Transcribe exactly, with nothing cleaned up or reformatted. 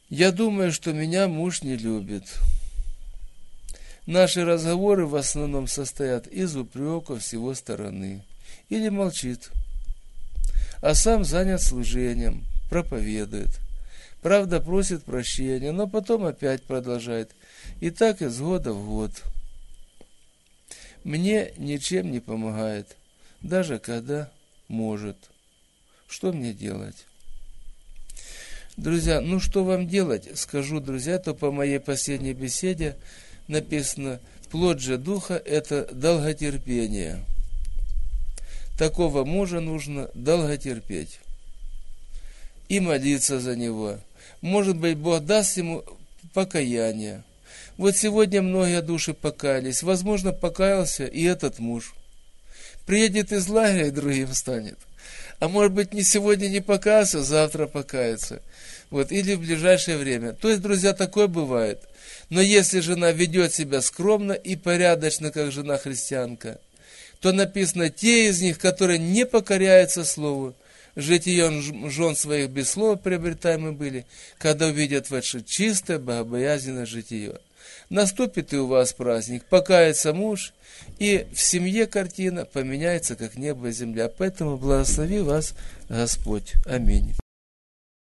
Я думаю, что меня муж не любит. Наши разговоры в основном состоят из упреков с его стороны. Или молчит. А сам занят служением, проповедует. Правда, просит прощения, но потом опять продолжает. И так из года в год. Мне ничем не помогает, даже когда может. Что мне делать? Друзья, ну что вам делать? Скажу, друзья, то по моей последней беседе написано, плод же духа – это долготерпение. Такого мужа нужно долготерпеть и молиться за него. Может быть, Бог даст ему покаяние. Вот сегодня многие души покаялись. Возможно, покаялся и этот муж. Приедет из лагеря и другим станет. А может быть, не сегодня не покаялся, завтра покается. Вот, или в ближайшее время. То есть, друзья, такое бывает. Но если жена ведет себя скромно и порядочно, как жена христианка, то написано, те из них, которые не покоряются слову, житие жен своих без слова приобретаемы были, когда увидят ваше чистое, богобоязненное житие. Наступит и у вас праздник, покается муж, и в семье картина поменяется, как небо и земля. Поэтому благослови вас Господь. Аминь.